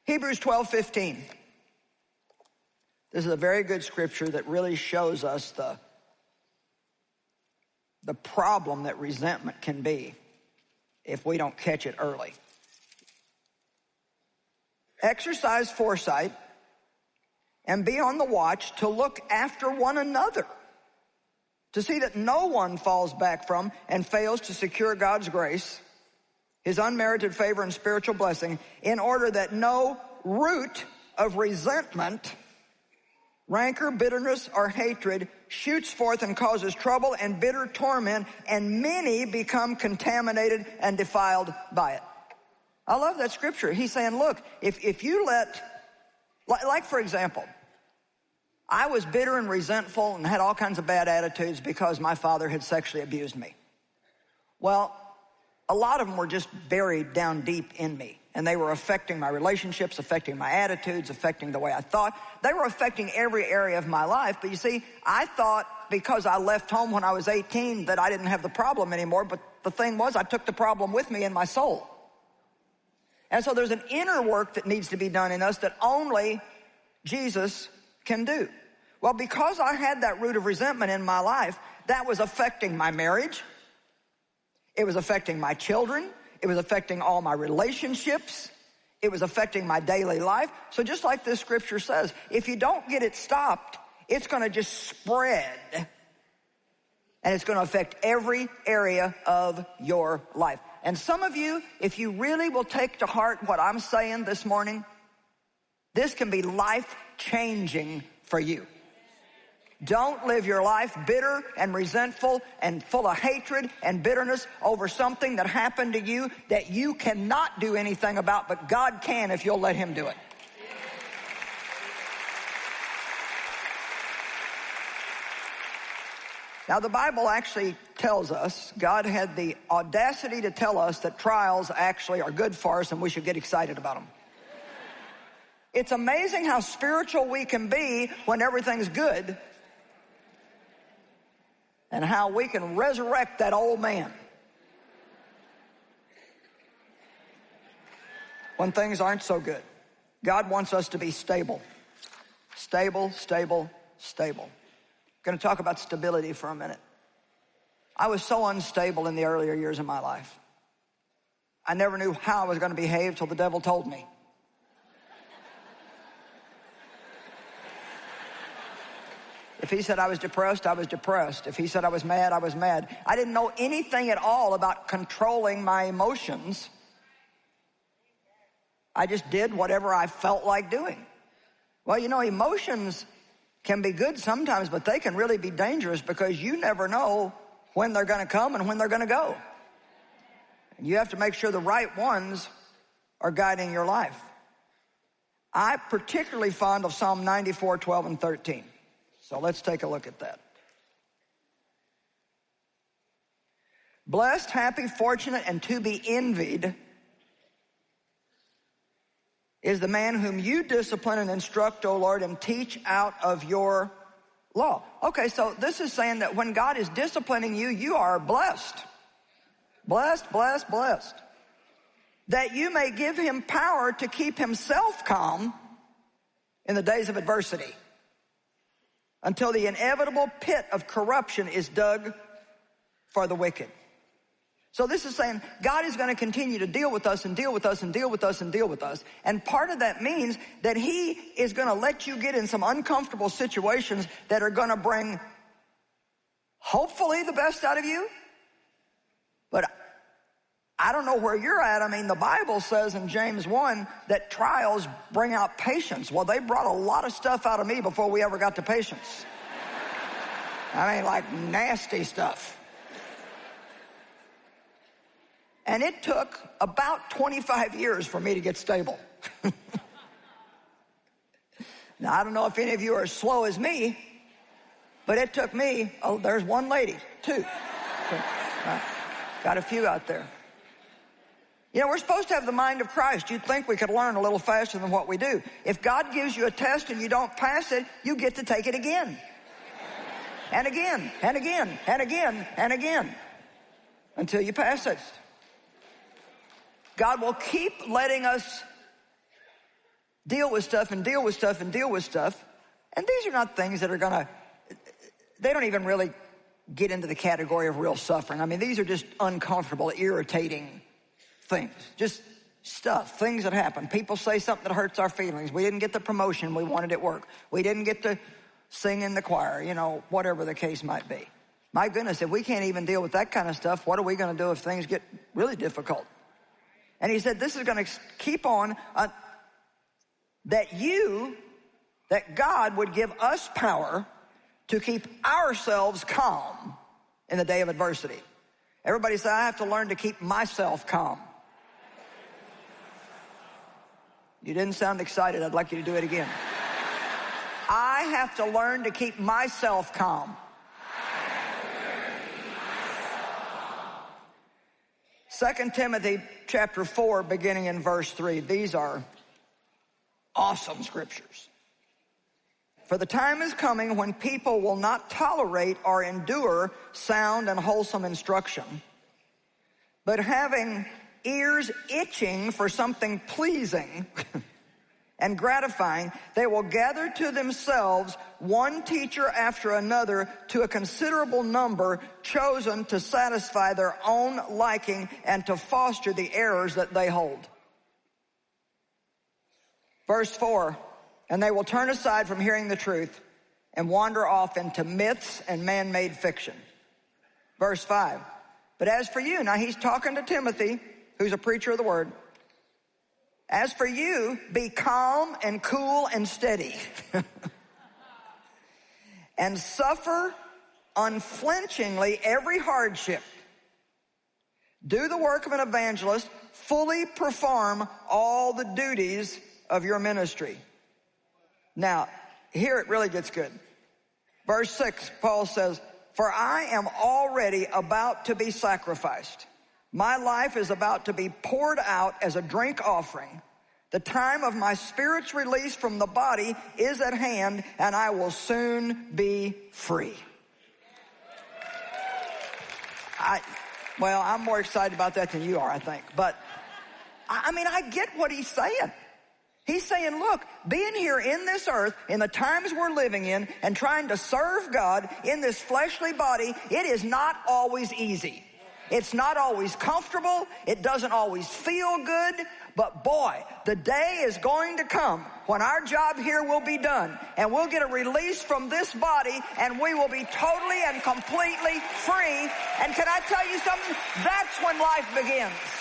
Hebrews 12:15. This is a very good scripture that really shows us the problem that resentment can be if we don't catch it early. Exercise foresight and be on the watch to look after one another, to see that no one falls back from and fails to secure God's grace, his unmerited favor and spiritual blessing, in order that no root of resentment, rancor, bitterness, or hatred shoots forth and causes trouble and bitter torment, and many become contaminated and defiled by it. I love that scripture. He's saying, look, if you like for example, I was bitter and resentful and had all kinds of bad attitudes because my father had sexually abused me. Well, a lot of them were just buried down deep in me, and they were affecting my relationships, affecting my attitudes, affecting the way I thought. They were affecting every area of my life. But you see, I thought because I left home when I was 18 that I didn't have the problem anymore, but the thing was I took the problem with me in my soul. And so there's an inner work that needs to be done in us that only Jesus can do. Well, because I had that root of resentment in my life, that was affecting my marriage. It was affecting my children. It was affecting all my relationships. It was affecting my daily life. So just like this scripture says, if you don't get it stopped, it's going to just spread. And it's going to affect every area of your life. And some of you, if you really will take to heart what I'm saying this morning, this can be life-changing for you. Don't live your life bitter and resentful and full of hatred and bitterness over something that happened to you that you cannot do anything about, but God can if you'll let him do it. Now, the Bible actually tells us, God had the audacity to tell us that trials actually are good for us and we should get excited about them. It's amazing how spiritual we can be when everything's good and how we can resurrect that old man when things aren't so good. God wants us to be stable. Stable, stable, stable. I'm going to talk about stability for a minute. I was so unstable in the earlier years of my life. I never knew how I was going to behave till the devil told me. If he said I was depressed, I was depressed. If he said I was mad, I was mad. I didn't know anything at all about controlling my emotions. I just did whatever I felt like doing. Well, you know, emotions can be good sometimes, but they can really be dangerous because you never know when they're going to come and when they're going to go. And you have to make sure the right ones are guiding your life. I'm particularly fond of Psalm 94, 12, and 13. So let's take a look at that. Blessed, happy, fortunate, and to be envied is the man whom you discipline and instruct, O Lord, and teach out of your law. Okay, so this is saying that when God is disciplining you, you are blessed. Blessed, blessed, blessed. That you may give him power to keep himself calm in the days of adversity, until the inevitable pit of corruption is dug for the wicked. So this is saying God is going to continue to deal with us and deal with us and deal with us and deal with us. And part of that means that he is going to let you get in some uncomfortable situations that are going to bring hopefully the best out of you. But I don't know where you're at. I mean, the Bible says in James 1 that trials bring out patience. Well, they brought a lot of stuff out of me before we ever got to patience. I mean, like nasty stuff. And it took about 25 years for me to get stable. Now, I don't know if any of you are as slow as me, but it took me, oh, there's one lady, two. Got a few out there. You know, we're supposed to have the mind of Christ. You'd think we could learn a little faster than what we do. If God gives you a test and you don't pass it, you get to take it again. And again, and again, and again, and again, until you pass it. God will keep letting us deal with stuff and deal with stuff and deal with stuff. And these are not things that are they don't even really get into the category of real suffering. I mean, these are just uncomfortable, irritating things. Just stuff, things that happen. People say something that hurts our feelings. We didn't get the promotion we wanted at work. We didn't get to sing in the choir, whatever the case might be. My goodness, if we can't even deal with that kind of stuff, what are we going to do if things get really difficult? And he said, this is going to keep on, that God would give us power to keep ourselves calm in the day of adversity. Everybody say, I have to learn to keep myself calm. You didn't sound excited. I'd like you to do it again. I have to learn to keep myself calm. 2 Timothy chapter 4, beginning in verse 3. These are awesome scriptures. For the time is coming when people will not tolerate or endure sound and wholesome instruction, but having ears itching for something pleasing and gratifying, they will gather to themselves one teacher after another, to a considerable number chosen to satisfy their own liking and to foster the errors that they hold. Verse 4, and they will turn aside from hearing the truth and wander off into myths and man-made fiction. Verse 5, but as for you, now he's talking to Timothy, who's a preacher of the word. As for you, be calm and cool and steady and suffer unflinchingly every hardship. Do the work of an evangelist, fully perform all the duties of your ministry. Now, here it really gets good. Verse 6, Paul says, for I am already about to be sacrificed. My life is about to be poured out as a drink offering. The time of my spirit's release from the body is at hand, and I will soon be free. I'm more excited about that than you are, I think. But, I get what he's saying. He's saying, look, being here in this earth, in the times we're living in, and trying to serve God in this fleshly body, it is not always easy. It's not always comfortable. It doesn't always feel good. But boy, the day is going to come when our job here will be done, and we'll get a release from this body, and we will be totally and completely free. And can I tell you something? That's when life begins.